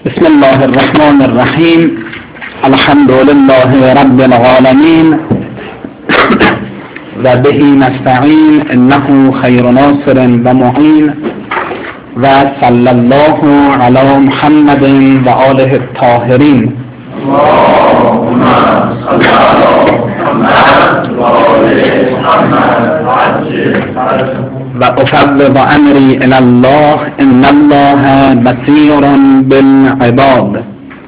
بسم الله الرحمن الرحیم. الحمد لله رب العالمین و به نستعین انه خیر ناصر و معین و صلی الله علی محمد و آله الطاهرین. اللهم صل على محمد و آل محمد و عجل فرجهم. و افوض امری الی الله ان الله بصیر بالعباد.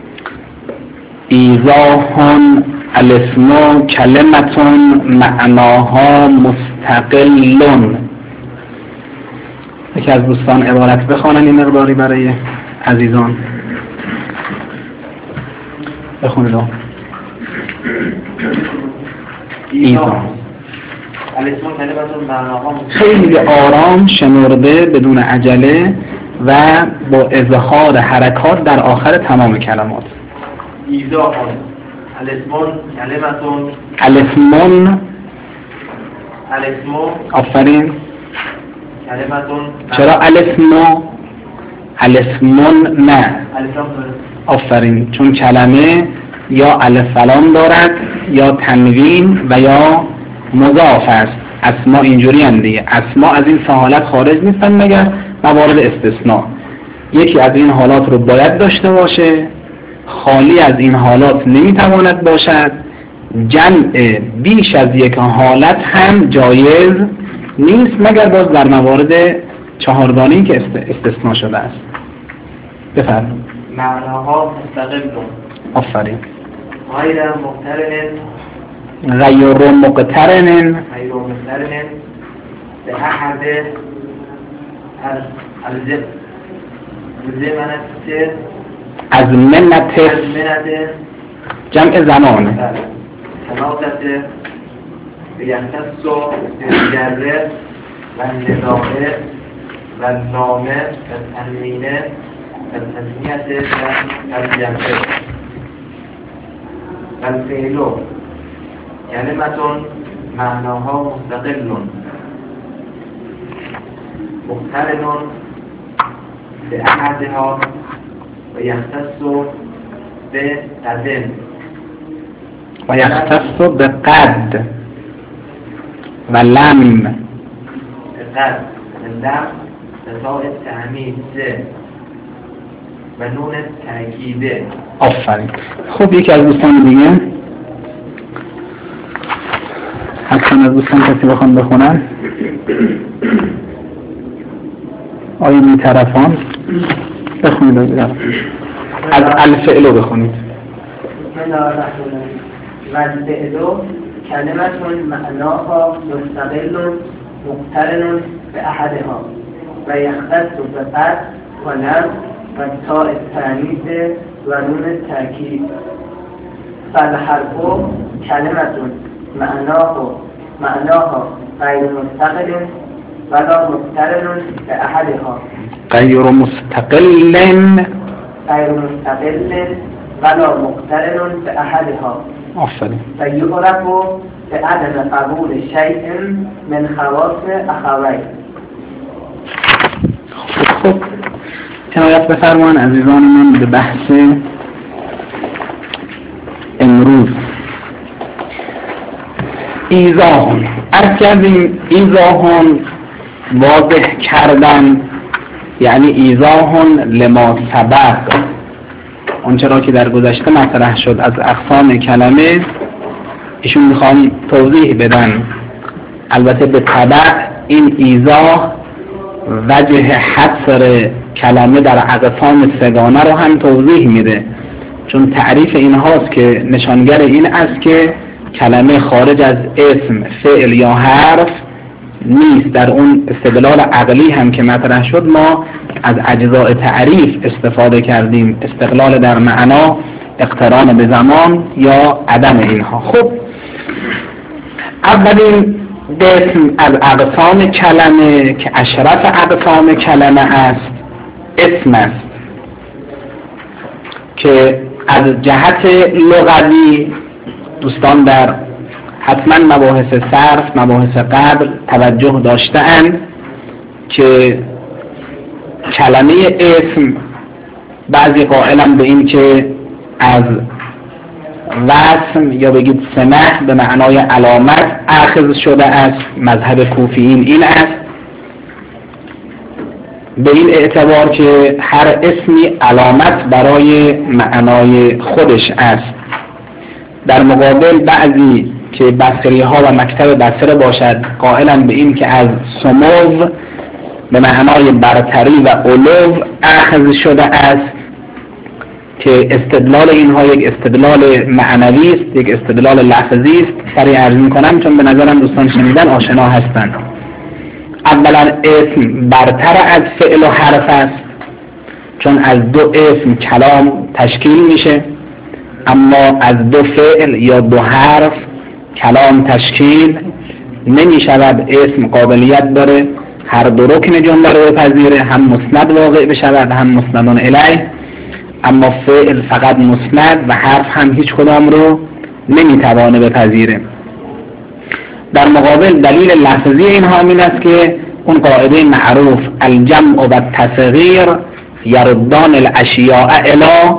ایضاح الاسم کلمة معناها مستقل. یکی از دوستان عبارت بخوانن این مقداری برای عزیزان. بخونید. ایضاح خیلی آرام شمرده بدون عجله و با اظهار حرکات در آخر تمام کلمات. ایضاح الاسم الاسم آفرین. چرا الاسم نه آفرین، چون کلمه یا الف لام دارد یا تنوین و یا مضاف است. اسما اینجوری هم دیگه، اسما از این سه حالت خارج نیستن مگر موارد استثناء. یکی از این حالات رو باید داشته باشه، خالی از این حالات نمیتواند باشد، جمع بیش از یک حالت هم جایز نیست مگر باز در موارد چهارگانه‌ای که استثناء شده است. بفرمایید. معناها مستقل. آفرین. غیر مقترن به احد از منت جمع زمانه. تناقض بیختص و جره و نداعه و نامه و تنمینه و تنمیت و جمعه و الفعلو کلمتون معناها مستقلون مقترنون به احدها و یختص به قدن و یختص به قد و لم قد لم بتاء التعمید و نون تأکیده. آفرین. خب یکی از دوستان دیگه حتما از دوستان کسی بخوان بخونن. آیا می طرفان بخونید از الفعلو بخونید. بسم الله الرحمن الرحیم. و الفعلو کلمة معناها مستقل مقترن به احدها و یختص به قد و لم و تاء التانیث و نون تأکید. فالحرف کلمة معناها غیر مستقل ولا مقترن به احدها. غیر مستقل ولا مقترن به احدها. آفرین. و یعرف به عدم قبول شیء من خواص اخوین. خب عنایت بفرمایید عزیزان من به بحث امروز. ایضاح ایضاح واضح کردن، یعنی ایضاح لما سبق، آنچه را که در گذشته مطرح شد از اقسام کلمه ایشون میخوان توضیح بدن. البته به تبع این ایضاح وجه حصر کلمه در اقسام سگانه رو هم توضیح میده، چون تعریف این هاست که نشانگر این است که کلمه خارج از اسم، فعل یا حرف نیست. در اون استدلال عقلی هم که مطرح شد ما از اجزاء تعریف استفاده کردیم، استقلال در معنا، اقتران به زمان یا عدم اینها. خب اولین قسم از اقسام کلمه که اشرف اقسام کلمه است اسم است، که از جهت لغوی دوستان در حتما مباحث صرف، مباحث قبل توجه داشته‌اند که کلمه اسم بعضی قائلن به این که از وسم یا بگید سمح به معنای علامت اخذ شده است. مذهب کوفیین این است، به این اعتبار که هر اسمی علامت برای معنای خودش است. در مقابل بعضی که بصری ها و مکتب بصره باشد قائلن به این که از سمو به معنای برتری و علو اخذ شده است، که استدلال اینها یک استدلال معنوی است، یک استدلال لفظی است. سریع عرض می‌کنم چون به نظرم دوستان شنیدن آشنا هستند. اولا اسم برتر از فعل و حرف است، چون از دو اسم کلام تشکیل میشه، اما از دو فعل یا دو حرف کلام تشکیل نمی شود. اسم قابلیت داره هر دو رکن جمله رو بپذیره، هم مسند واقع بشود هم مسندون الیه، اما فعل فقط مسند و حرف هم هیچ کدام رو نمی توانه بپذیره. در مقابل دلیل لفظی اینها این است که اون قاعده معروف الجمع و التصغیر یردان الاشیاء الی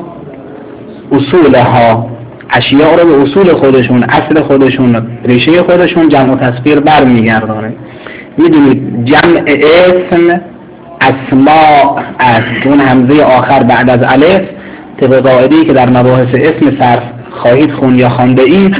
اصولها، اشیاء رو به اصول خودشون، اصل خودشون، ریشه خودشون جمع و تصغیر برمیگردانه. میدونید جمع اسم اسماء است، اون همزه آخر بعد از الف طبق قاعده‌ای که در مباحث اسم صرف خواهید خون یا خوانده اید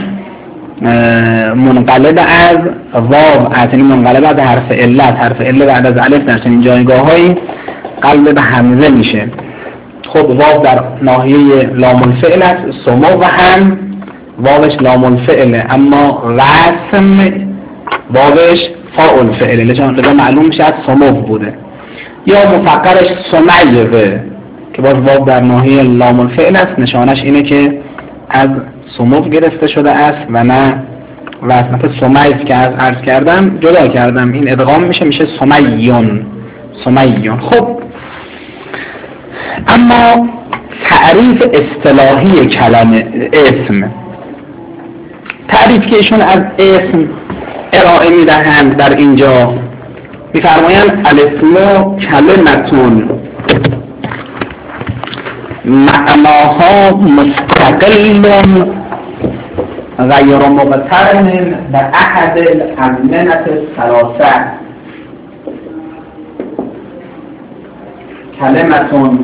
منقلب از واو است، یعنی منقلب از حرف علت. حرف علت بعد از الف در چنین جایگاه‌هایی قلب به همزه میشه. خب واو در ناحیه لام الفعل است، سمو و هم واوش لام الفعل، اما رسم واوش فاء الفعل، لذا معلوم میشه از سمو بوده. یا مفقرش سمیه که باز واو در ناحیه لام الفعل است، نشانش اینه که از سمو گرفته شده است و نه وزنت سمیز که از عرض کردم جدا کردم، این ادغام میشه سمیون. خب اما تعریف اصطلاحی کلمه اسم، تعریف که ایشون از اسم ارائه میدهند در اینجا میفرمایند الاسم کلمتون معناها مستقل غیر مقترن به احد الازمنة الثلاثه. کلمتون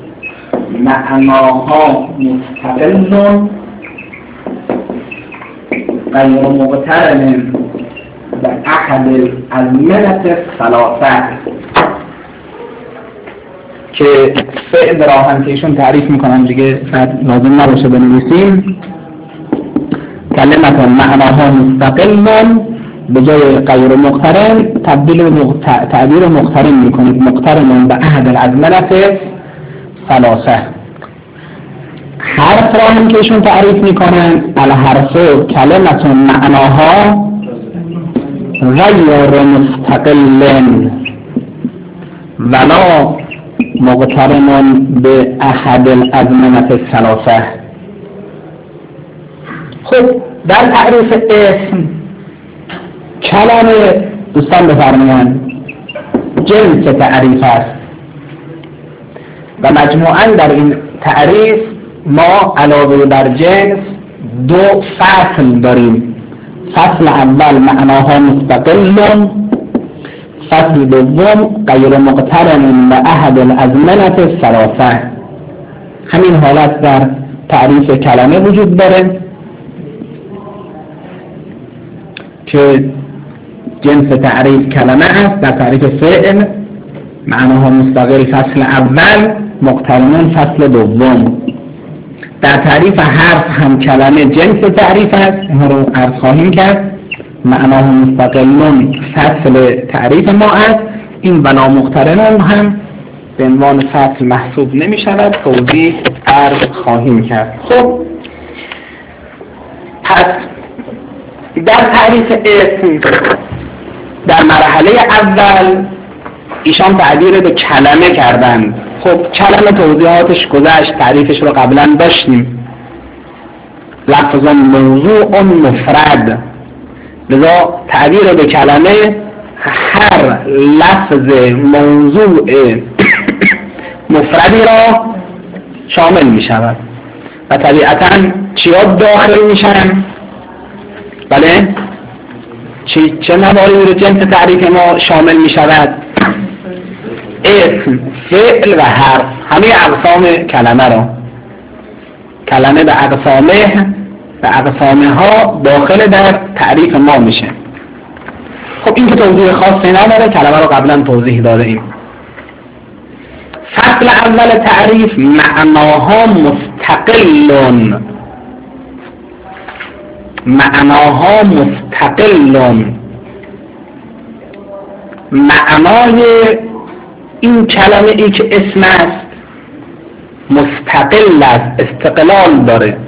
معناها مستقل غیر مقترن به احد الازمنة الثلاثه، که فعل را هم که ایشون تعریف میکنن دیگه لازم نباشه بنویسیم. کلمتون معناها مستقل به جای غیر مقترن تعبیر مقترن میکنید، مقترن به احد الازمنة ثلاثه. حرف را هم که ایشون تعریف میکنن الحرف کلمتون معناها غیر مستقل ولا مقترن به احد الازمنة الثلاثه. خب در تعریف اسم کلمه دوستان بفرمایند جنس تعریف است و مجموعاً در این تعریف ما علاوه بر جنس دو فصل داریم. فصل اول معناها مستقل، فصل دوم غیر مقترن به احد الازمنة الثلاثه. همین حالت در تعریف کلمه وجود داره که جنس تعریف کلمه است. در تعریف فعل معناها مستقل فصل اول، مقترن فصل دوم. در تعریف حرف هم کلمه جنس تعریف است، اینها رو عرض خواهیم کرد. معناها مستقل فصل تعریف ما است، این ولا مقترن هم به عنوان فصل محسوب نمی شود، توضیح عرض خواهیم کرد. خب پس در تعریف اسم در مرحله اول ایشان تعبیر به کلمه کردند. خب کلمه توضیحاتش گذشت، تعریفش رو قبلا داشتیم. لفظ موضوع مفرد، لذا تعبیر به کلمه هر لفظ موضوع مفردی را شامل می شود و طبیعتاً چیا داخل میشن؟ بله؟ چه مواردی رو جنس تعریف ما شامل می شود؟ اسم، فعل و حرف، همه اقسام کلمه رو، کلمه به اقسامه ها داخل در تعریف ما میشه. خب این که توضیح خاصی نداره، کلمه رو قبلا توضیح داده ایم. فصل اول تعریف معناها مستقلون. معناها مستقلون، معنای این کلمه ای که اسم است مستقل است، استقلال داره.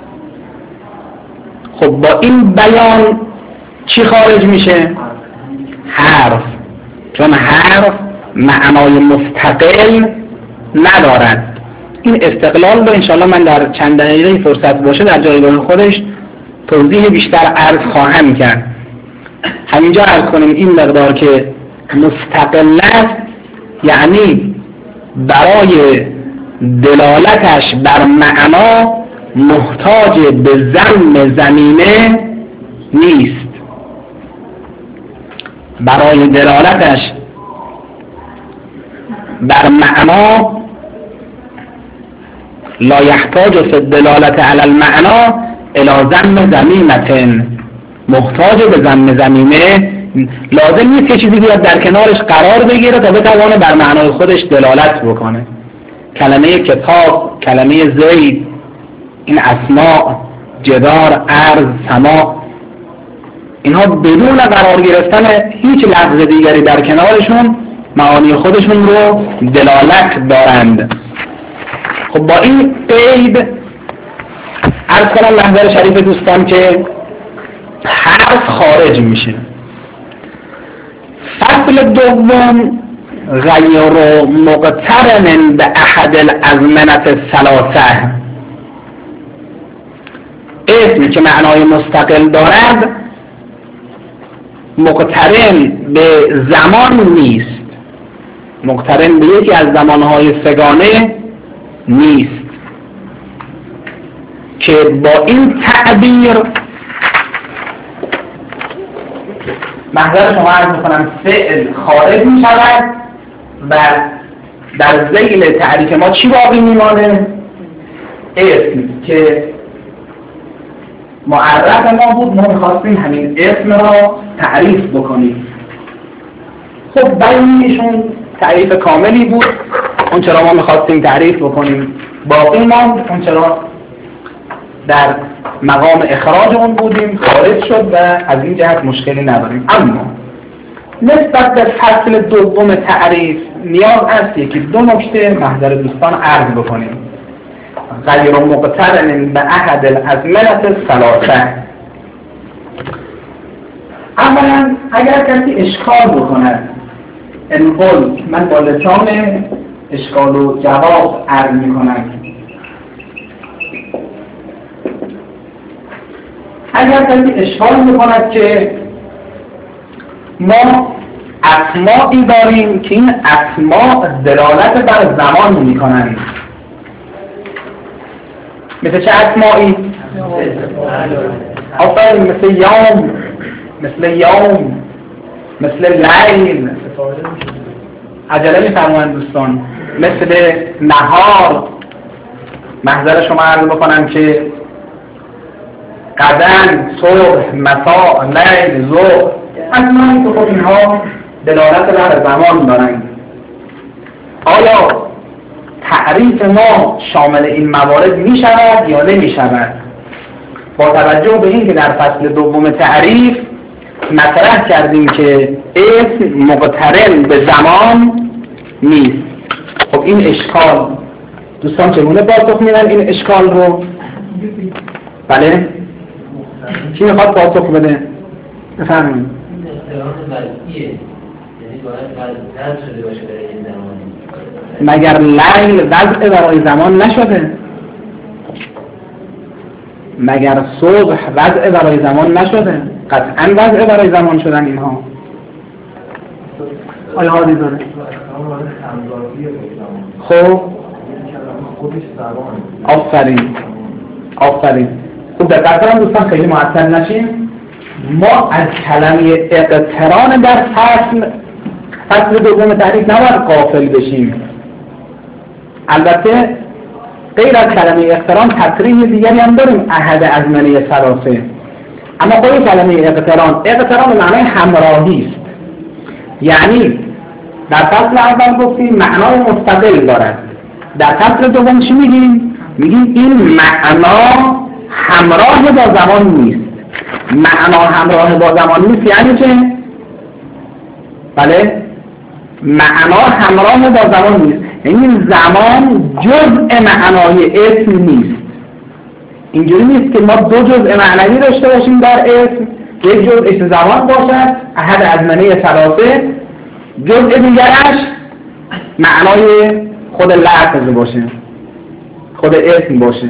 خب با این بیان چی خارج میشه؟ حرف، چون حرف معنای مستقل ندارد. این استقلال رو انشاءالله من در چند دقیقه فرصت باشه در جایگاه خودش توضیح بیشتر عرض خواهم کرد. همینجا عرض کنیم این مقدار که مستقل است یعنی برای دلالتش بر معنا محتاج به ضم ضمیمه نیست. برای دلالتش بر معنا لا يحتاج في الدلالة على المعنى الى ضم ضمیمة، محتاج به ضم ضمیمه لازم نیست که چیزی بیاد در کنارش قرار بگیره تا بتوانه بر معنای خودش دلالت بکنه. کلمه کتاب، کلمه زید، این اسماء، جدار، ارض، سماء، اینها بدون قرار گرفتن هیچ لفظ دیگری در کنارشون معانی خودشون رو دلالت دارند. خب با این قید عرض کنم محضر شریف دوستان که حرف خارج میشه. فصل دوم غیر مقترن به احد الازمنة الثلاثه، اسمی که معنای مستقل دارد مقترن به زمان نیست، مقترن به یکی از زمانهای سگانه نیست که با این تعبیر محضر شما عرض میکنم فعل خارج می شود و در ذیل تعریف ما چی باقی میمانه؟ اسم که معرف ما بود، ما میخواستیم همین اسم را تعریف بکنیم. خب بیانیشون تعریف کاملی بود، اون چرا ما میخواستیم تعریف بکنیم باقی ماند، اون چرا در مقام اخراج اون بودیم خارج شد و از این جهت مشکلی نداریم. اما نسبت به فصل دوم تعریف نیاز است که دو نکته محضر دوستان عرض بکنیم. غیر مقترن به احد الازمنة الثلاثه. اولا اگر کسی اشکال بکند، این قول من با لسان اشکال و جواب عرض میکنم، اگر کسی اشکال میکند که ما اسمائی داریم که این اسماء دلالت بر زمان میکنند، مثل چه اسمائی؟ آفرین، مثل یوم، مثل لیل، عجله میفرمایند دوستان، مثل نهار. محضر شما عرض بکنم که غدن، صبح، مساء، لیل، ظهر، اسمائی که خود اینها دلالت بر زمان دارند. آیا تعریف ما شامل این موارد می شود یا نمی شود؟ با توجه به این که در فصل دوم تعریف مطرح کردیم که اسم مقترن به زمان نیست. خب این اشکال دوستان چگونه پاسخ میدن این اشکال رو؟ بله؟ کی میخواد پاسخ بده؟ بفرمایید. مگر لیل وضع برای زمان نشده؟ مگر صبح وضع برای زمان نشده؟ قطعا وضع برای زمان شدن اینها. آیا حالی داره؟ آفرین خوب دقت کنم دوستان، خیلی معطل نشیم. ما از کلمه اقتران در فصل دوم تعریف نباید غافل بشیم. البته غیر از کلمه اقتران تصریح دیگری هم داریم، احد ازمنه ثلاثه. اما خود کلمه اقتران به معنای همراهی است. یعنی در فصل اول گفتیم معنای مستقل دارد، در فصل دوم چی میگیم؟ میگیم این معنا همراه با زمان نیست. معنا همراه با زمان نیست یعنی چه؟ بله، معنا همراه با زمان نیست، یعنی زمان جزء معنای اسم نیست. اینجوری نیست که ما دو جزء معنوی داشته باشیم در اسم، یک جزء زمان باشد احد ازمنه ثلاثه، جزء دیگرش معنای خود لفظ باشه، خود اسم باشه.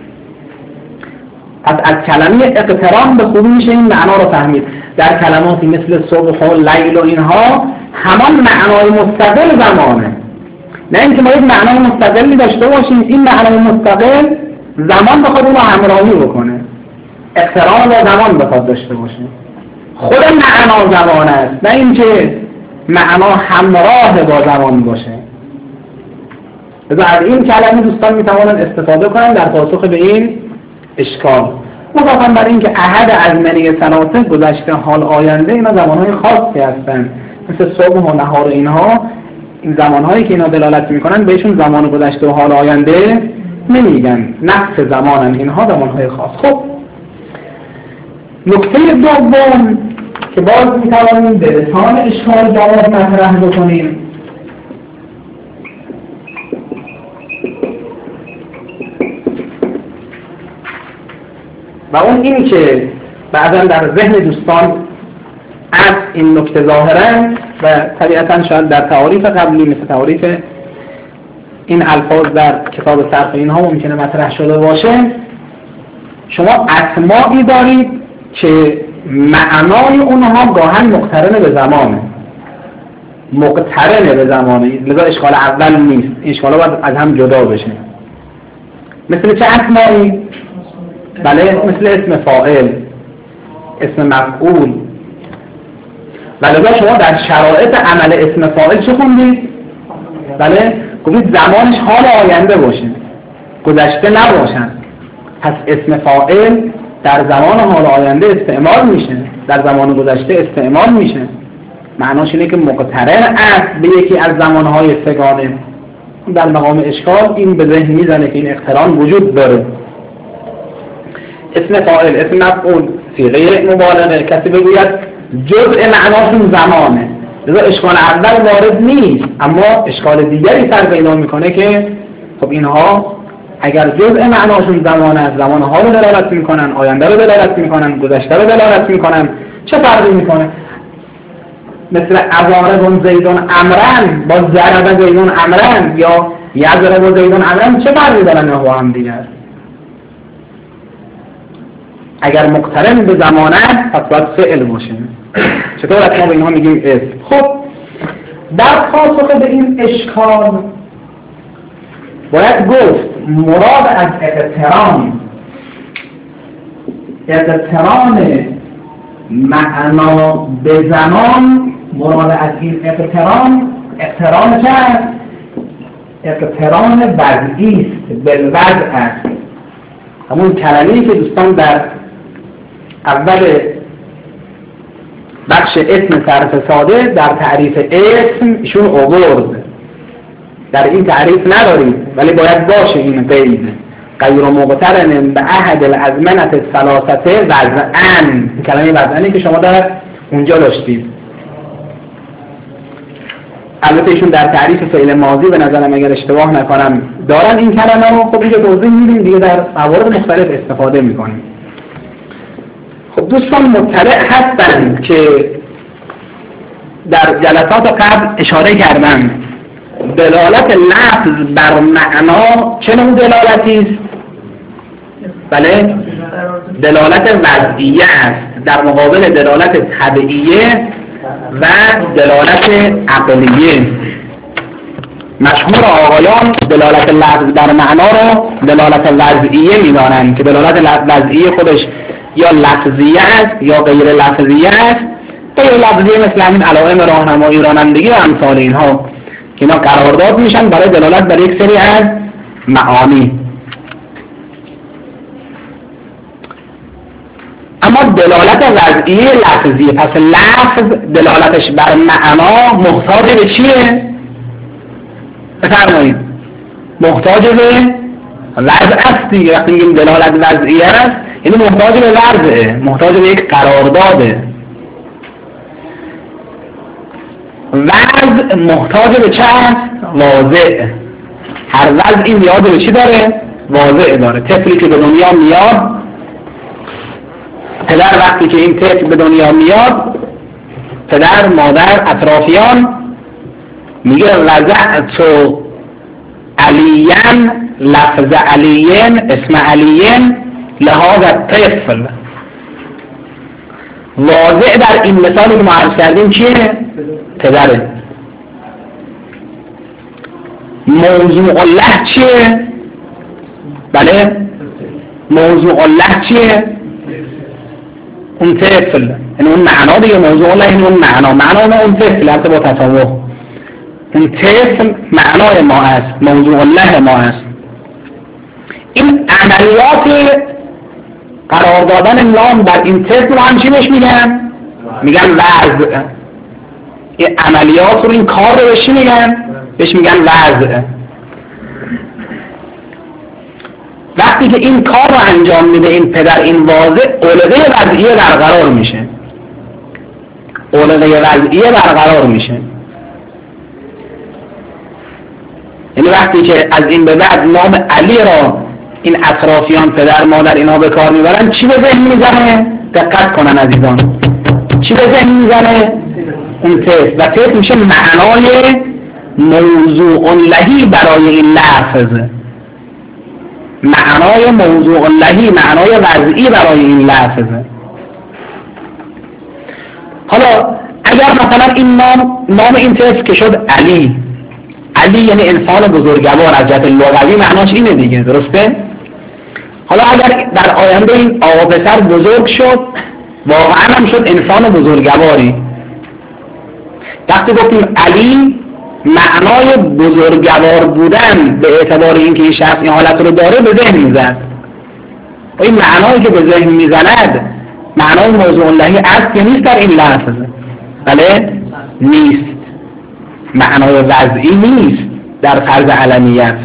پس از کلمه اقتران به خوبی میشه این معنا رو فهمید. در کلماتی مثل صبح و لیل و اینها همان معنای مستقل زمانه، نه اینکه ما یک معنای مستقلی داشته باشیم این معنای مستقل زمان بخواد اونو همراهی بکنه، اقتران با زمان بخواد داشته باشه. خود معنا زمان است، نه اینکه معنا همراه با زمان باشه. لذا از این کلمه دوستان میتوانند استفاده کنند در پاسخ به این اشکال. مضافاً بر این که احد ازمنه ثلاثه، گذشته، حال، آینده، اینا زمانهای خاصی هستند، مثل صبح و نهار و اینها. این زمانهایی که اینا دلالت میکنن بهشون زمان گذشته و حال آینده نمیگن، نفس زمانن اینها، زمانهای خاص. خب نکته دوم که باز میتوانیم به لسان اشکال جواب مطرح بکنیم، و اون اینی که بعضا در ذهن دوستان از این نکته ظاهرا و طبیعتا شاید در تعاریف قبلی مثل تعاریف این الفاظ در کتاب صرف اینها ممکنه مطرح شده باشه، شما اسمایی دارید که معنای اونها گاهن مقترن به زمانه، لذا اشکال اول نیست، اشکال باید از هم جدا بشه. مثل چه اسمایی؟ بله، مثل اسم فاعل، اسم مفعول. ولذا شما در شرایط عمل اسم فاعل چه خوندید؟ بله، گفتید زمانش حال آینده باشه، گذشته نباشن. پس اسم فاعل در زمان حال آینده استعمال میشه، در زمان گذشته استعمال میشه. معناش اینه که مقترن است به یکی از زمانهای سگانه. در مقام اشکال این به ذهن میزنه که این اقتران وجود داره. اسم فاعل، اسم مفعول، صیغه مبالغه، کسی بگوید جزء معناشون زمانه، لذا اشکال اول وارد نیست. اما اشکال دیگری سر پیدا میکنه که خب اینها اگر جزء معناشون زمان است، زمانها رو دلالت میکنن، آینده رو دلالت میکنن، گذشته رو دلالت میکنن، چه فرقی میکنه؟ مثل اضرب زیدون امرن با ضرب زیدون امرن یا یضرب زیدون امرن، چه فرقی دارن با هم دیگر؟ اگر مقترن به زمان است پس باید فعل باشه. چطور از ما به اینها میگیم اسم؟ خب در پاسخ به این اشکال باید گفت مراد از اقتران معنا به زمان، مراد از این اقتران چه است؟ اقتران وضعی است، بالوضع است. همون کلمه‌ای که دوستان در اول بخش اسم صرف ساده در تعریف اسم ایشون آورد. در این تعریف ندارید ولی باید باشه این قید، غیر مقترن به احد الازمنة الثلاثه وضعاً. کلمه وضعاًی که شما در اونجا داشتید. البته ایشون در تعریف فعل ماضی به نظرم اگر اشتباه نکنم دارن این کلمه رو. خب دیگه توضیح میدیم، دیگه در موارد مختلف استفاده میکنیم. خب دوستان مطلع هستن که در جلسات قبل اشاره کردم دلالت لفظ بر معنا چه نوع دلالتی است؟ بله، دلالت وضعیه است در مقابل دلالت طبیعیه و دلالت عقلیه. مشهور آقایان دلالت لفظ بر معنا رو دلالت وضعیه می‌دانند که دلالت وضعیه خودش یا لفظیه است یا غیر لفظیه است. غیر لفظیه مثل همین علائم راهنمایی رانندگی و امثال اینها که اینا قرارداد میشن برای دلالت بر یک سری از معانی. اما دلالت وضعیه لفظیه، پس لفظ دلالتش بر معنا محتاج به چیه؟ بفرمایید. محتاج به وضع است دیگه. وقتی میگیم دلالت وضعیه است یعنی محتاج به وضعه، محتاج به یک قرارداده. وضع محتاج به چه است؟ واضع. هر وضعی نیاز به چی داره؟ واضع داره. طفلی که به دنیا میاد، پدر وقتی که این طفل به دنیا میاد، پدر، مادر، اطرافیان میگه وضعت علیین لفظ علیین اسم علیین لهذا الطفل. واضع در این مثالی که ما عرض کردیم چیه؟ پدره. موضوع الله چیه؟ بله؟ موضوع الله چیه؟ اون طفل، یعنی اون معنا دیگه. موضوع الله یعنی اون معنا اون طفل، البته با تصوف. اون طفل معنای ما است، موضوع الله ما است. این عملیات قرار دادن نام بر این طفل رو هم چی بهش میگن؟ میگن وضع. این عملیات رو، این کار رو بهش میگن؟ بهش میگن وضع. وقتی که این کار رو انجام میده این پدر، این واضع، علقه وضعیه برقرار میشه. علقه وضعیه برقرار میشه. یعنی وقتی که از این به بعد نام علی را این اطرافیان، پدر، مادر، اینا به کار میبرن، چی به ذهن میزنه؟ دقت کنن عزیزان. چی به ذهن میزنه؟ اون طفل. و طفل میشه معنای موضوع لهی برای این لفظ. معنای موضوع لهی، معنای وضعی برای این لفظ. حالا اگر مثلا این نام این طفل که شد علی، علی یعنی انسان بزرگوار، از جهت لغوی معناش اینه دیگه، درسته؟ حالا اگر در آینده این آقا پسر بزرگ شد، واقعا هم شد انسان بزرگواری، وقتی گفتیم علی معنای بزرگوار بودن به اعتبار اینکه این شخص این حالت رو داره به ذهن میزد. و این معنایی که به ذهن میزند معنای موضوع اللهی است یا نیست در این لحظه؟ بله؟ نیست. معنای وضعی نیست در فرض علمیت.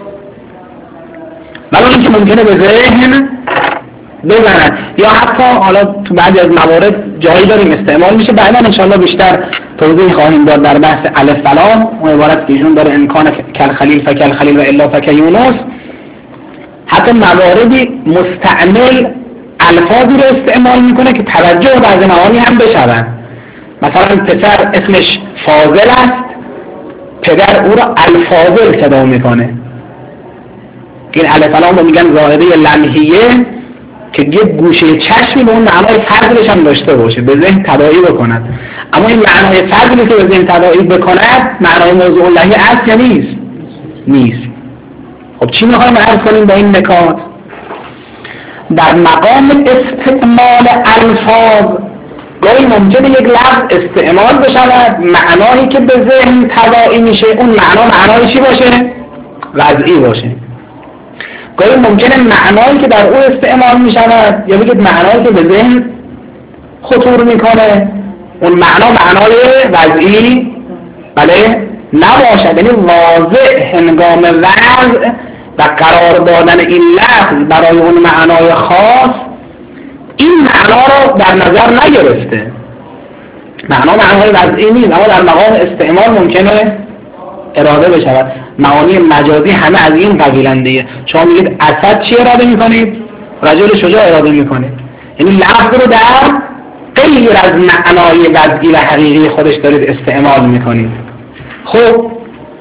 ولی اینکه ممکنه به ذهن بزنن، یا حتی حالا تو بعضی از موارد جایی داریم استعمال میشه، بعدا انشاءالله بیشتر توضیح خواهیم داد در بحث الف سلام، اون عبارت که ایشون داره امکان کل خلیل فکل خلیل و الا فک یونس. حتی مواردی مستعمل الفاظی رو استعمال میکنه که توجه بعضی معانی هم بشون. مثلا پسر اسمش فاضل است، پدر او را الفاضل صدا میکنه. این الف سلام رو میگن ظاهره لمحیه که یه گوشه چشمی به اون معنای فضلش هم داشته باشه، به ذهن تداعی بکند. اما این معنای فضلی که به ذهن تداعی بکند معنای موضوع اللهی است یا نیست؟ نیست. خب چی میخوایم عرض کنیم با این نکات؟ در مقام استعمال الفاظ گاهی ممکنه یک لفظ استعمال بشود، معنایی که به ذهن تداعی میشه اون معنای چی باشه؟ وضعی باشه. گاهی ممکنه معنایی که در او استعمال می شود یا بگید معنایی که به ذهن خطور میکنه اون معنای وضعی بله نباشد. یعنی واضح هنگام وضع و قرار دادن این لفظ برای اون معنای خاص این معنا رو در نظر نگرفته. معنای وضعی نیست، اما در مقام استعمال ممکنه اراده بشود. معانی مجازی همه از این قبیلن دیگه. شما میگید اسد چی اراده میکنید؟ رجل شجاع اراده میکنید. یعنی لفظ رو در غیر از معنای وضعی و حقیقی خودش دارید استعمال میکنید. خب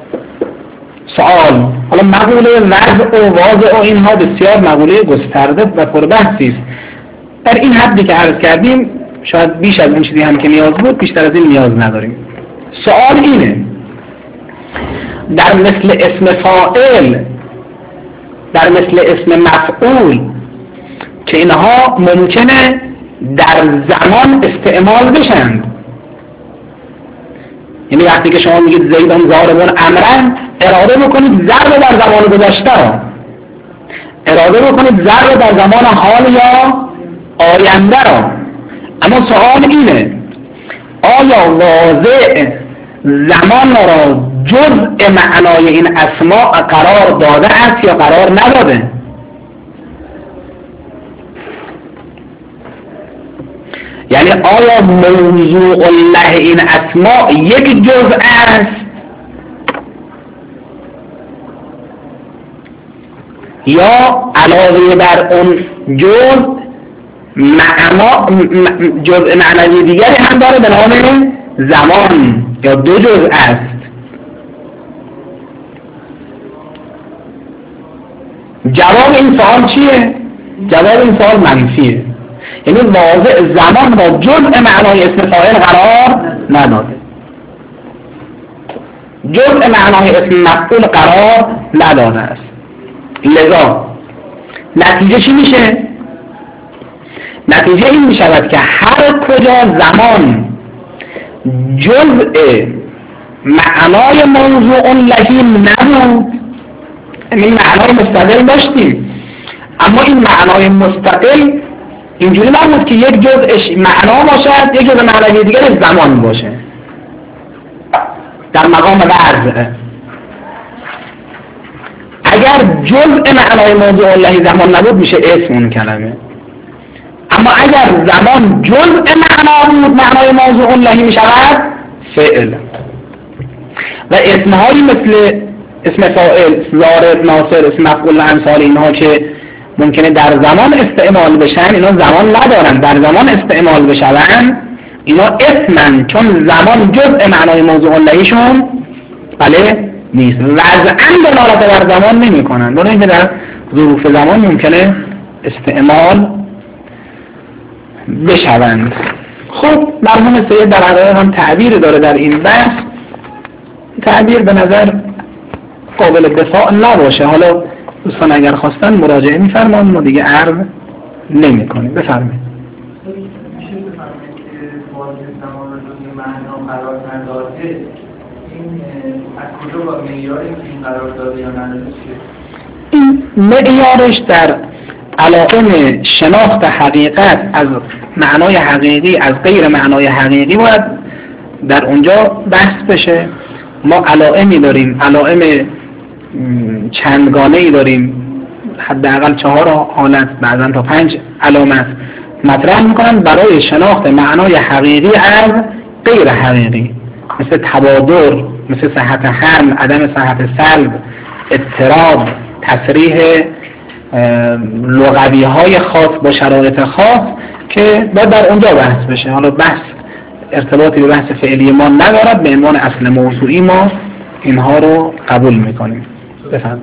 سوال، حالا مقوله وضع و واضع و اینها بسیار مقوله گسترده و پربحثی است. در این حدی که عرض کردیم شاید بیش از این چیزی هم که نیاز بود، بیشتر از این نیاز نداریم. سوال اینه در مثل اسم فاعل، در مثل اسم مفعول که اینها ممکنه در زمان استعمال بشن. یعنی وقتی که شما میگید زیدان ضاربون امرن، اراده بکنید ضرب در زمان گذشته رو، اراده بکنید ضرب در زمان حال یا آینده رو. اما سوال اینه آیا واضع زمان را جزء معنای این اسماء قرار داده است یا قرار نداده؟ یعنی آیا موضوع الله این اسماء یک جزء است یا علاوه بر اون جزء معنوی دیگری هم داره به نام زمان، یا دو جزء است؟ جواب این سوال چیه؟ جواب این سوال منفیه. یعنی واضع زمان را جزء معنای اسم فاعل قرار نداده، جزء معنای اسم مفعول قرار نداده است. لذا نتیجه چی میشه؟ نتیجه این میشود که هر کجا زمان جزء معنای موضوع لهی نبود، این معنای مستقل داشتیم، اما این معنای مستقل اینجوری نبود که یک جزءش معنا باشد یک جزء معنای دیگر زمان باشه. در مقام وضع اگر جزء معنای موضوع لهی زمان نبود میشه اسم اون کلمه، اما اگر زمان جزء معنا بود معنای موضوع لهی میشود فعل. و اسمهایی مثل اسم فاعل، ضارب، ناصر، اسم مفعول، امثال اینها که ممکنه در زمان استعمال بشن، اینا زمان ندارن، در زمان استعمال بشن اینا اسمن، چون زمان جزء معنای موضوع لهیشون بله نیست، وضعاً دلالت بر زمان نمی کنن، برای اینکه در ظروف زمان ممکنه استعمال بشوند. خب مرحوم سید در حقیقت هم تعبیر داره در این بحث، تعبیر به نظر قابل دفاع نباشه. حالا دوستان اگر خواستن مراجعه می‌فرمان، ما دیگه عرض نمی‌کنیم. بفرمایید. میشه بفرمایید که واضع زمان رو جزء معنا قرار نداده، این از کجا با معیاری که این قرار داده یا نداده چیه؟ این معیارش در علائم شناخت حقیقت از معنای حقیقی از غیر معنای حقیقی باید در اونجا بحث بشه. ما علائمی داریم، علائم چندگانه‌ای داریم، حداقل 4 حالت بعضا تا 5 علامت مطرح میکنن برای شناخت معنای حقیقی از غیر حقیقی، مثل تبادر، مثل صحت حمل، عدم صحت سلب، اضطراب، تصریح لغوی های خاص با شرایط خاص که باید در اونجا بحث بشه. حالا بحث ارتباطی به بحث فعلی ما ندارد، به عنوان اصل موضوعی ما اینها رو قبول میکنیم. بفهم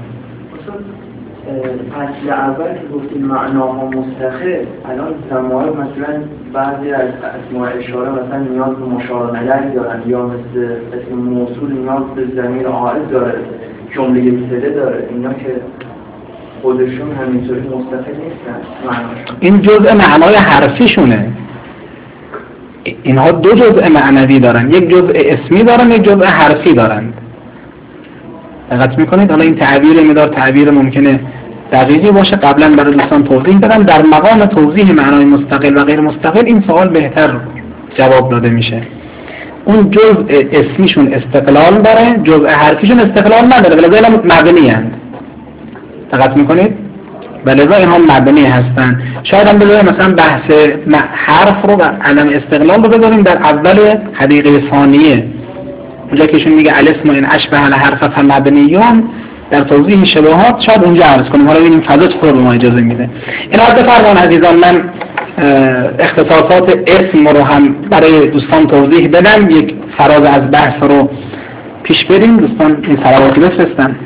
اصل اول که گفتیم معناها مستقل، الان زمانه مثلا بعضی از اسماء اشاره مثلا نیاز به مشار نظری دارن، یا مثل اسم موصول نیاز به ضمیر عائد داره، جمله صله داره، اینا که خودشون همینطوری مستقل نیستن معناشون. این جزء معنای حرفیشونه، اینها دو جزء معنوی دارن، یک جزء اسمی دارن یک جزء حرفی دارن. دقت میکنید؟ حالا این تعبیر میدار تعبیر ممکنه دقیقی باشه، قبلا برای دوستان توضیح دادم. در مقام توضیح معنای مستقل و غیر مستقل این سوال بهتر جواب داده میشه. اون جزء اسمیشون استقلال داره، جزء حرفیشون استقلال نداره، ولذا مبنی هستند. دقت میکنید؟ ولذا اینها مبنی هستن. شاید هم بذاریم مثلا بحث حرف رو و عدم استقلال رو بذاریم در اول حدیقه ثانیه، اونجا که ایشون میگه الاسم این اشبه الحرف فمبنیون، در توضیح شبهات شاید اونجا عرض کنیم. حالا ببینیم فضا چطور به ما اجازه میده. اینا بفرمایید عزیزان، من اختصاصات اسم رو هم برای دوستان توضیح بدم، یک فراز از بحث رو پیش بریم. دوستان این صلواتی بفرستن.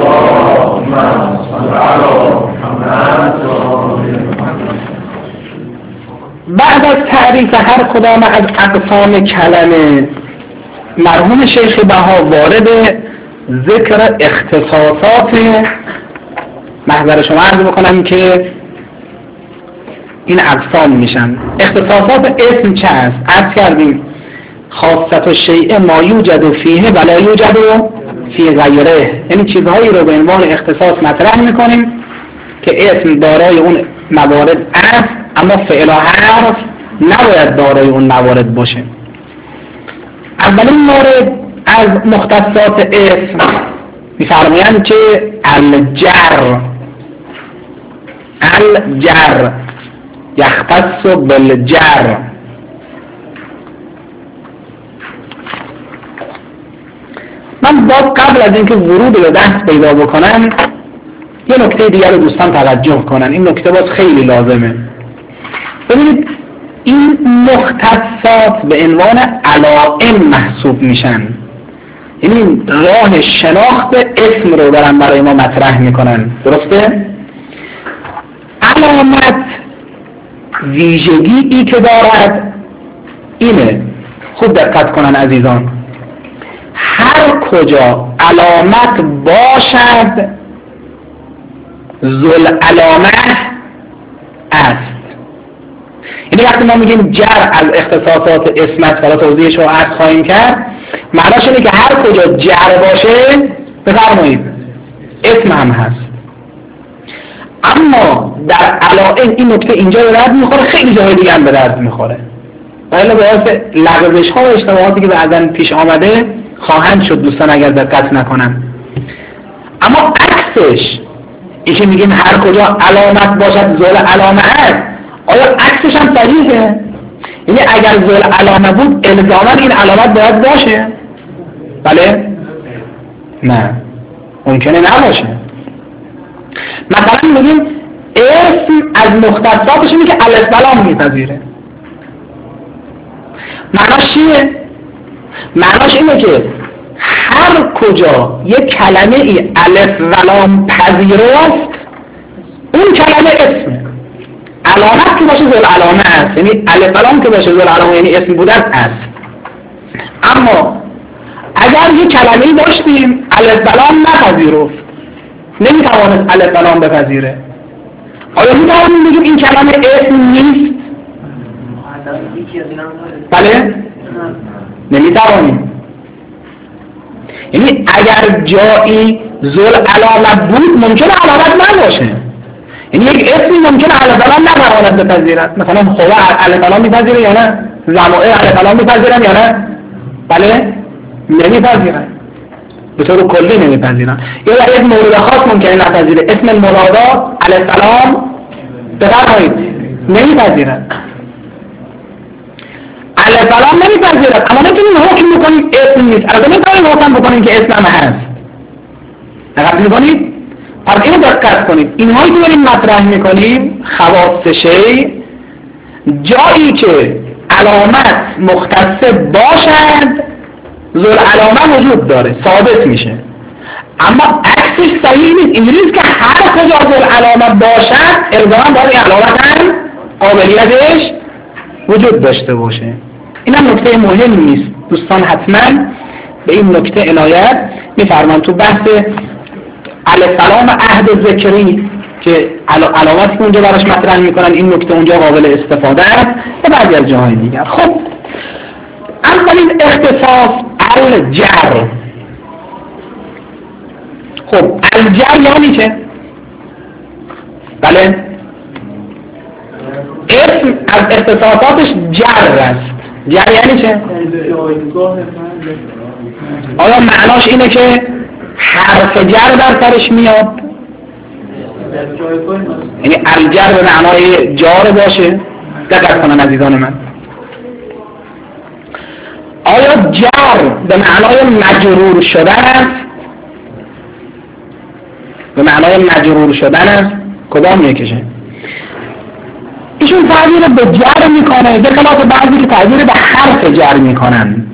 بعد از تعریف هر کدام از اقسام کلمه، مرحوم شیخ بها وارد ذکر اختصاصات، محضر شما عرض بکنم که این اقسام میشن. اختصاصات اسم چه است؟ عرض کردیم خاصت الشیء ما یوجد فیه ولا یوجد فی غیره، یعنی چیزهایی رو به عنوان اختصاص مطرح میکنیم که اسم دارای اون موارد است اما فعل و حرف نباید دارای اون موارد باشه. اولین مورد از مختصات اسم میفرمایند که الجر یختص بالجر. من باز قبل از اینکه ورود به بحث پیدا بکنم یه نکته دیگر رو دوستان توجه کنن، این نکته باز خیلی لازمه. ببینید این مختصات به عنوان علائم محسوب میشن، یعنی راه شناخت اسم رو دارن برای ما مطرح میکنن، درسته؟ علامت ویژگی ای که دارد اینه، خوب دقت کنن عزیزان، هر کجا علامت باشد ذل علامه است. یعنی وقتی ما میگیم جر از اختصاصات اسمت، برای توضیحش رو عرض خواهیم کرد، معناش اینه که هر کجا جر باشه بفرمایید اسم هم هست. اما در علائم این نکته اینجا به درد میخوره، خیلی جای دیگه هم به درد میخوره، ولی باعث لغزش ها و اشتباهاتی که بعداً پیش آمده خواهند شد دوستان اگر دقت نکنن. اما عکسش، این که میگیم هر کجا علامت باشد ذل علامه است، آیا عکسش هم صحیحه؟ یعنی اگر ذل علامه بود الزاما این علامت باید باشه؟ بله؟ نه، ممکنه نباشه. مثلا میگیم اسم از مختصاتش اینه که الف لام میپذیره. معناش چیه؟ معناش اینه که هر کجا یک کلمه ای الف و لام پذیرفت اون کلمه اسمه. علامت که باشه ذل علامه است، یعنی الف و لام که باشه ذل علامه یعنی اسم بودن است. اما اگر یک کلمه ای داشتیم الف و لام نپذیرفت، نمیتوانست الف و لام بپذیره، آیا میتوانیم بگیم این کلمه اسم نیست؟ بله؟ نمیتوانیم. یعنی اگر جایی ذل علامت بود ممکنه علامت نباشه، یعنی یک اسمی ممکنه الف و لام نتواند بپذیرد، مثلا خواه الف و لام میپذیره یا نه؟ زمائر الف و لام میپذیرن یا نه؟ بله؟ نمیپذیرن، به طور کلی نمیپذیرن. یا در یک مورد خاص ممکنه نپذیره، اسم المرادات الف و لام بفرمایید نمیپذیرن، الف و لام نمیپذیرد، اما نمیتونیم حکم بکنیم اسم نیست. البته نمیتونیم حکم بکنیم که اسم هم هست. دقت میکنید؟ پس اینو دقت کنید، اینهایی که داریم مطرح میکنیم خواص شیء، جایی که علامت مختص باشد ذل علامه وجود داره، ثابت میشه. اما عکسش صحیح نیست، اینجوری نیست که هر کجا ذل علامه باشد الزاما باید این علامت هم قابلیتش وجود داشته باشه. این هم نکته مهم نیست، دوستان حتما به این نکته عنایت میفرمان. تو بحث الف لام عهد ذکری که علاماتی که اونجا براش مطرح میکنن این نکته اونجا قابل استفاده است و بعضی از جاهای دیگر. خب اولین اختصاص الجر. خب الجر یعنی چه؟ بله؟ اسم از اختصاصاتش جر است. جر یعنی چه؟ آیا معناش اینه که حرف جر در سرش میاد؟ یعنی الجر به معنای جار باشه؟ دقت کنن عزیزان من. آیا جر به معنای مجرور شدن است؟ به معنای مجرور شدن است؟ کدام یکیشه؟ ایشون تعبیر به جر میکنه به خلاف بعضی که تعبیر به حرف جر میکنن.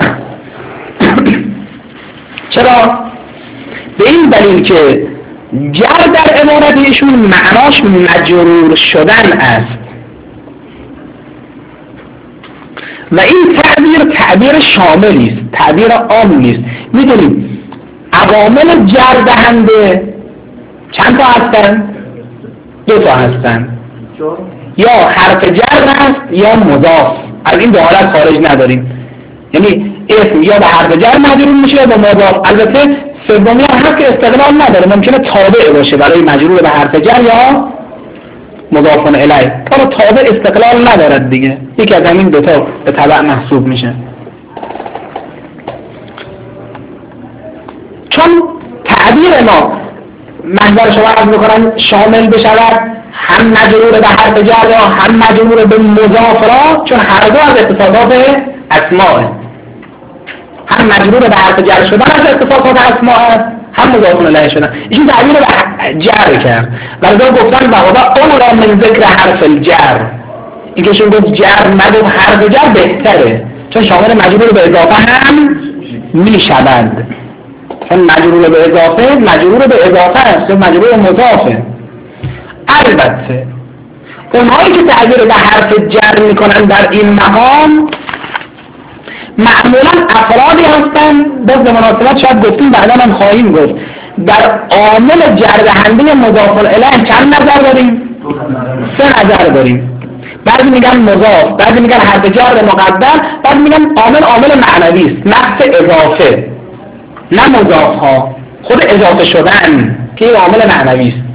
چرا؟ به این دلیل که جر در عبارت ایشون معناش مجرور شدن است و این تعبیر تعبیر شاملی است، تعبیر عام نیست. میدونید عوامل جر دهنده چند تا هستن؟ 2 تا هستن، یا حرف جر هست یا مضاف. از این دو حالت خارج نداریم، یعنی اسم یا به حرف جر مجرور میشه یا به مضاف. البته سومی هم هست که استقلال نداره، ممکنه تابع باشه برای مجرور به حرف جر یا مضاف الیه. حالا تابع استقلال ندارد دیگه، یکی از همین دو تا به تبع محسوب میشه. چون تعبیر ما محضر شما عرض میکنم شامل بشود هم مجرور به حرف جر یا هم مجرور به مضاف را، چون هر دو از اختصاصات اسماء، هم مجرور به حرف جر شدن از اختصاصات اسماء، هم مضاف الیه شدن. ایشون تعبیر به جر کرد و لذا گفتن بقا اولى من ذکر حرف الجر. این که شون گفت جر مگو حرف جر بهتره، چون شامل مجرور به اضافه هم میشود. چون مجرور به اضافه مجرور به اضافه است، مجرور مضافه. البته اونهایی که تعبیر به حرف جر میکنن در این مقام معمولا افرادی هستن، باز به مناسبت شاید گفتیم بعدا هم خواهیم گفت، در عامل جر دهنده مضاف الیه چند نظر داریم؟ 3 نظر داریم. بعضی میگن مضاف، بعضی میگن حرف جر مقدر، بعضی میگن عامل معنوی است، نفس اضافه، نه مضاف ها، خود اضافه شدن که این عامل معنوی است.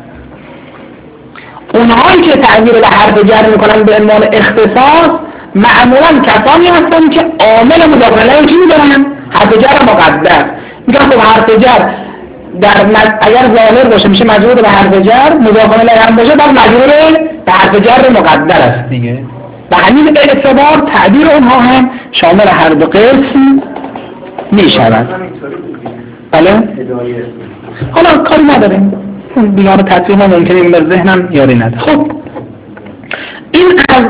اونهایی که تعبیر به حرف جر میکنن به عنوان اختصاص معمولا کسانی هستن که عامل مضاف الیه چی میدونن؟ حرف جر مقدر. میگن خب حرف جر اگر ظاهر باشه میشه مجرور به حرف جر، مضاف الیه هم باشه بعد مجرور به حرف جر مقدر است دیگه. به همین اعتبار تعبیر اونها هم شامل هر دو قسم میشود. بله؟ حالا کاری نداریم، اون بیان تطبیق ما ممکنه این بر ذهنم یاری نده. خب این از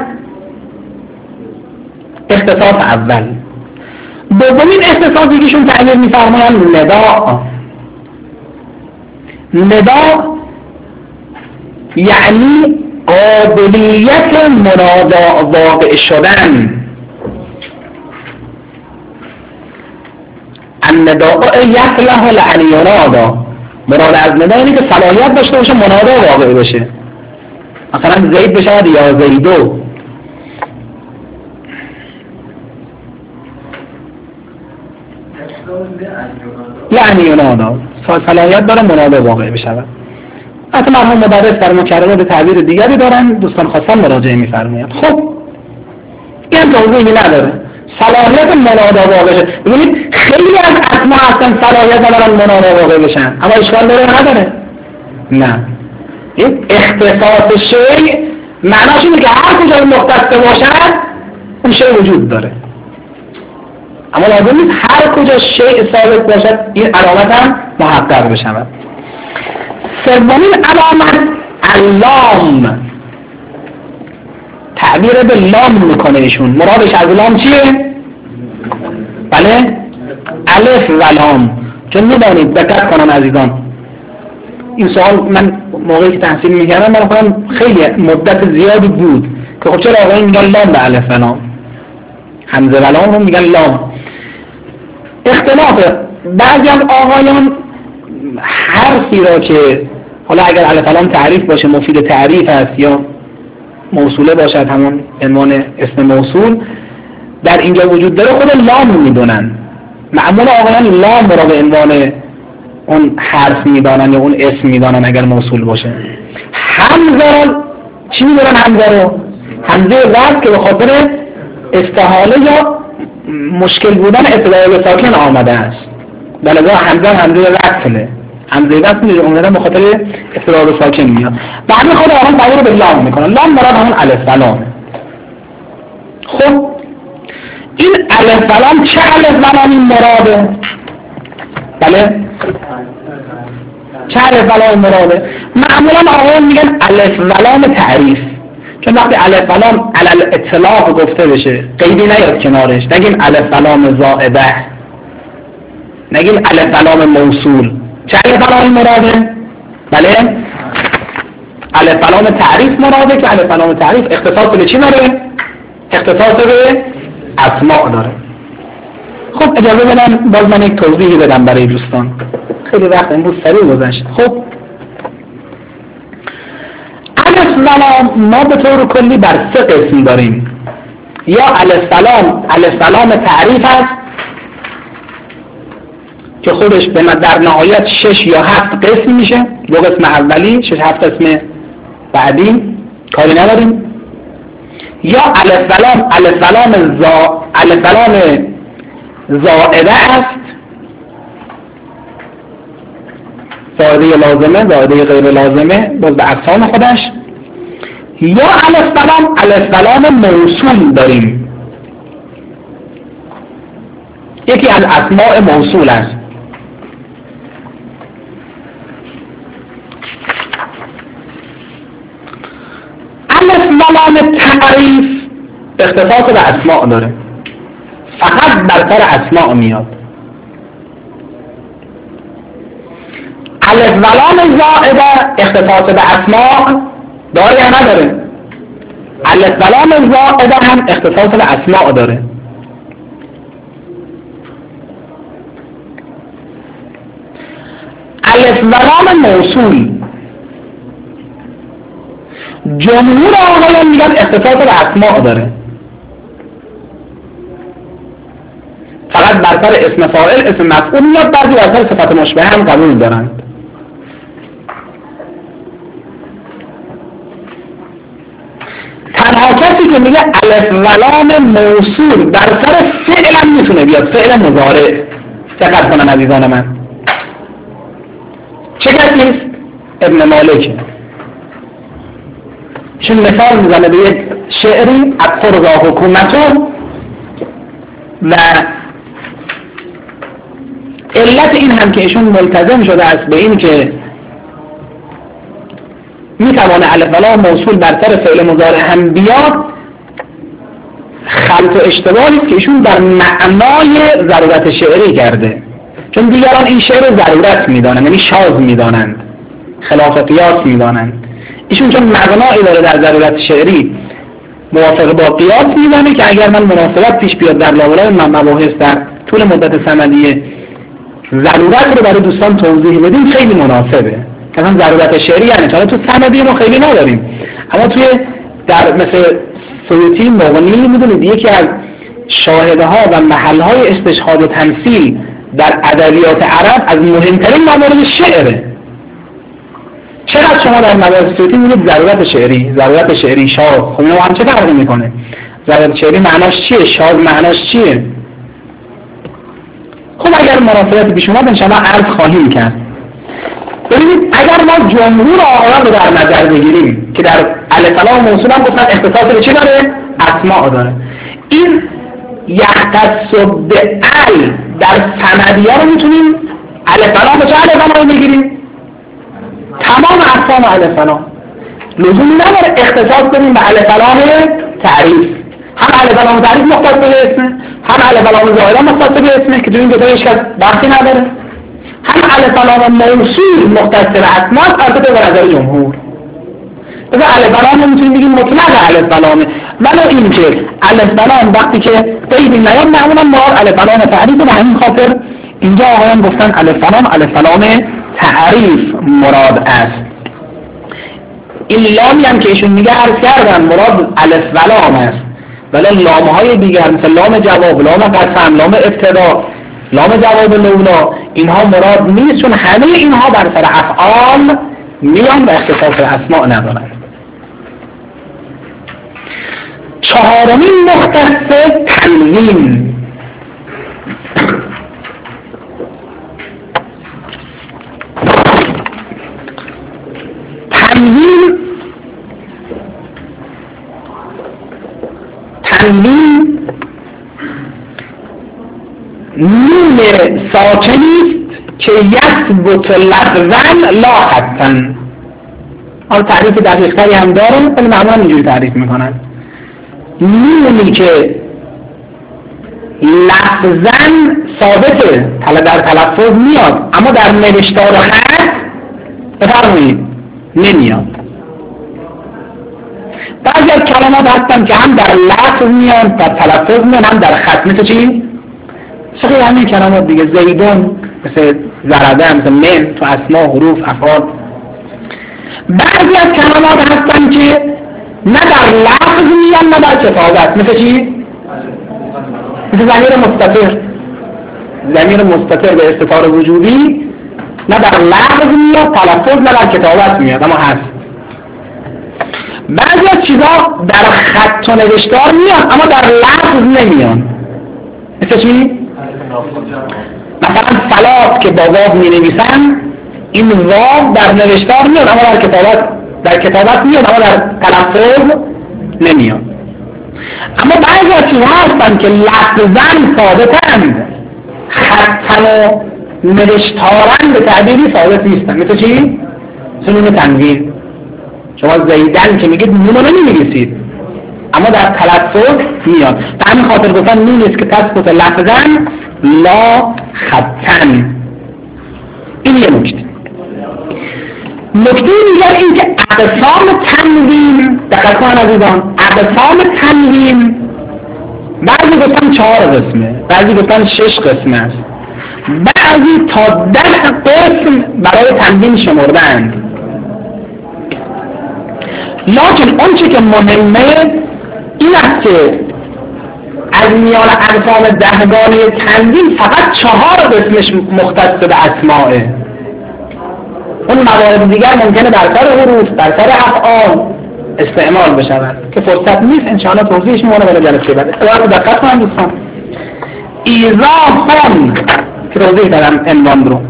اختصاص اول. دومین اختصاصی که شون تعبیر میفرمایند ندا. ندا یعنی قابلیت منادا واقع شدن. النداء یصلح لأن ینادا. مراد از ندا اینه که صلاحیت داشته باشه منادا واقع بشه. مثلا زید بشود یا زیدو. لأن ینادا صلاحیت داره منادا واقع بشود. حتی مرحوم مدرس در مکررات تعبیر دیگری دارن، دوستان خواستن مراجعه می‌فرمایند. خب این توضیحی نداره، صلاحیت منادا واقع بشه. ببینید خیلی از اسما هستن صلاحیت دارن منادا واقع بشن، اما اشکال داره نداره؟ نه. این اختصاص شیء معناش اینه که هر کجا مختص باشد اون شیء وجود داره، اما لازم نیست هر کجا شیء ثابت باشد این علامت هم محقق بشود. سومین علامت اللام. تعبیر به لام میکنه ایشون. مرادش از لام چیه؟ بله؟ الف و لام. چون میدانید دقت کنن عزیزان، این سوال من موقعی که تحصیل میکردم من خودم خیلی مدت زیادی بود که خب چرا آقایون میگن لام به الف و لام، همزه و لام رو میگن لام. اختلاف بعضی از آقایان حرفی را که حالا اگر الف و لام تعریف باشه مفید تعریف است یا موصوله باشد همون عنوان اسم موصول در اینجا وجود داره خود لام میدونن. معمول آقایان لام را به عنوان اون حرف میدانن یا اون اسم میدانن اگر موصول باشه. همزه را چی میدونن؟ همزه رو همزه وصل که به خاطر استحاله یا مشکل بودن ابتدای به ساکن آمده است، بلکه همزه وصله، همزه وصل میشه اونجا به خاطر ابتدای به ساکن میاد. بعد خود آقایان تعبیر به لام میکنن. لام مراد همون الف و لام. خب این الف و لام چه الف و لامی مراده؟ بله؟ چه الف و لام مراده؟ معمولا آقایان میگن الف و لام تعریف، چون وقتی الف و لام علی الاطلاق گفته بشه قیدی نیاد کنارش، نگیم الف و لام زائده، نگیم الف و لام موصول. چه الف و لامی مراده؟ بله؟ الف و لام تعریف مراده که الف و لام تعریف اختصاص به چی داره؟ اختصاص به اسماء داره. خب خب اجازه بدن باز من یک توضیحی بدم برای دوستان، خیلی وقت امروز سریع گذشت. خب الف و لام ما به طور کلی بر 3 قسم داریم. یا الف و لام تعریف است که خودش در نهایت 6 یا 7 قسم میشه، 2 قسم اولی، 6 7 قسم بعدی، کاری نداریم. یا الف و لام زائده است، زائده لازمه، زائده غیر لازمه، باز به اقسام خودش. یا الف و لام موصول داریم، یکی از اسماء موصول است. الف و لام تعریف اختصاص به اسماء داره، فقط بر سر اسماء میاد. الف و لام زائده اختصاص به اسماء داره یا نداره؟ الف و لام زائده هم اختصاص به اسماء داره. الف و لام موصول جمهور آقایان میگن اختصاص به اسماء داره، فقط بر سر اسم فاعل، اسم مفعول میاد، بعضی بر سر صفت مشبه هم قبول دارند. تنها کسی که میگه الف و لام موصول بر سر فعل هم میتونه بیاد، فعل مضارع. دقت کنن عزیزان من، چه کسی است؟ ابن مالک. چون مثال میزنه به یک شعری از قرضا حکومتون و علت این هم که ایشون ملتزم شده است به این که میتوانه الف و لام موصول بر سر فعل مضارع هم بیاد، خلط و اشتباهی است که ایشون در معنای ضرورت شعری کرده. چون دیگران این شعر ضرورت میدانند، یعنی شاذ میدانند، خلاف قیاس میدانند. ایشون چون معنایی داره در ضرورت شعری موافق با قیاس میدانه که اگر من مناسبت پیش بیاد در لابلای مباحث در طول مدت سندیه ضرورت رو برای دوستان توضیح بدیم خیلی مناسبه. مثلا ضرورت شعری یعنی چون تو سندیه ما خیلی نداریم، اما توی در مثل سیوطی مغنی میدونید یکی از شاهدها و محلهای استشهاد و تمثیل در ادبیات عرب از مهمترین موارد شعره. چقدر شما در موارد سیوطی میگید ضرورت شعری شاذ، خب اینو هم چه فرقی میکنه؟ ضرورت شعری معناش چیه؟ شاذ معناش چیه؟ خب اگر مناسبت پیش اومد انشاءالله عرض خواهیم کرد. ببینید اگر ما جمهور آقایان رو در نظر بگیریم که در الف و لام موصول هم گفتن اختصاص به چی داره؟ اسماء داره. این یختص به ال در سندیه رو میتونیم الف و لام به چه الف و لام بگیریم؟ تمام اقسام الف و لام. لزومی نداره اختصاص بدیم به الف و لام تعریف. هم الف و لام تعریف مختص به اسمه، هم الف و لام زائده مختص به اسمه که تو این دو تا هیچ کس بحثی نداره. هم الف و لام موصول مختص به اسماء البته به نظر جمهور. مثلا الف و لام میتونیم بگیم مطلق الف و لام، ولی این که الف و لام وقتی که قیدی نیاد معمولا مراد الف و لام تعریف و همین خاطر اینجا آقایان گفتن الف و لام تعریف مراد است. این لامی هم که ایشون میگه عرض کردن مراد الف و لام است، ولی لامهای دیگر مثل لام جواب، لام قسم، لام ابتدا، لام جواب لولا اینها مراد نیست، چون همه اینها بر سر افعال میان و اختصاص اسماء ندارند. چهارمین مختص تنوین. تنوین نون ساکنی است که یثبت لفظا لا خطا. حالا تعریف دقیق‌تری هم داره ولی معمولا اینجوری تعریف میکنن. نونی که لفظا ثابته در تلفظ میاد اما در نوشتار و خط بفرمایید نمیاد. بعضی از کلمات هستن که هم در لفظ میان، در تلفظ میان، هم در خط. مثل چی؟ شکل همین کلمات دیگه، زیدون مثل زرده، مثل من تو اسما، حروف، افعال. بعضی از کلمات هستن که نه در لفظ میان نه در کتابت. مثل چی؟ مثل ضمیر مستتر. ضمیر مستتر به استتار وجودی نه در لفظ میاد، تلفظ نه در کتابت میاد، اما هست. بعضی از چیزا در خط و نوشتار میاد اما در لفظ نمیان. مثل چی؟ مثلا صلات که با واو می نویسن، این واو در نوشتار میاد اما در کتابت میاد اما در تلفظ نمیاد. اما بعضی از چیزها هستن که لفظاً ثابتند، خطاً و نوشتاراً به تعبیری ثابت نیستن. مثل چی؟ نون تنوین. شما زیدن که میگید نون رو نمی‌نویسید اما در تلفظ میاد. به همین خاطر گفتن نون است که تثبت لفظاً لا خطاً. این یه نکته. نکته دیگر این که اقسام تنوین، دقت کنن عزیزان، اقسام تنوین بعضی گفتن 4 قسمه، بعضی گفتن 6 قسمه است، بعضی تا 10 قسم برای تنوین شمردند. لکن اون چی که مهمه این است که از میان اقسام 10گانه تنوین فقط 4 قسمش مختص به اسماءه. اون موارد دیگر ممکنه در سر حروف، در سر افعال استعمال بشود که فرصت نیست، انشاءالله توضیحش میمونه برای جلسه بعد. اول دقت کنن دوستان، ایضاحون که توضیح دادم عنوان رو،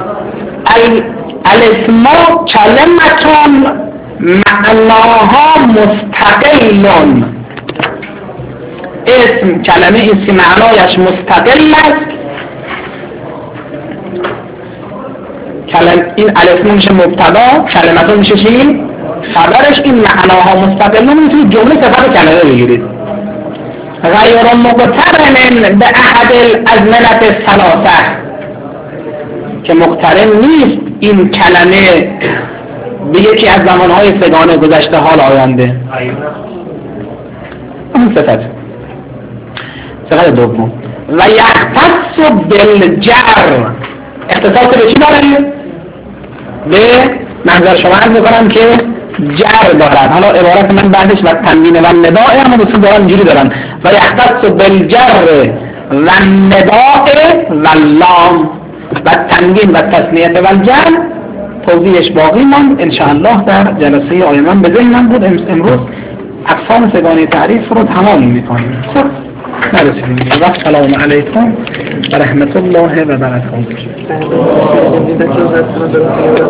الاسما کلمتون معناها مستقلون. اسم کلمه است که معنایش مستقل است. این الاسم میشه مبتدا، کلمتون میشه چی؟ خبرش. این معناها مستقلون میتونید جمله صفت کلمه بگیرید. غیر مقترن به احد الازمنة الثلاثه، که مقترن نیست این کلمه به یکی از زمانهای سگانه، گذشته، حال، آینده. اون صفت دوم. و یختص بالجر، اختصاص به چی داره؟ به منظر شما عرض میکنم که جر دارد. حالا عبارت من بعدش و تنوین و نداء، اما دوستان دارن اینجوری دارن و یختص بالجر و نداء و لام و تنوین و تثنیه و الجر. توضیحش باقی ماند انشاءالله در جلسه آینده. به ذهنم بود امروز اقسام سگانه تعریف رو تمام میکنیم. خب نرسیدیم. و سلام علیکم و رحمت الله و برکاته.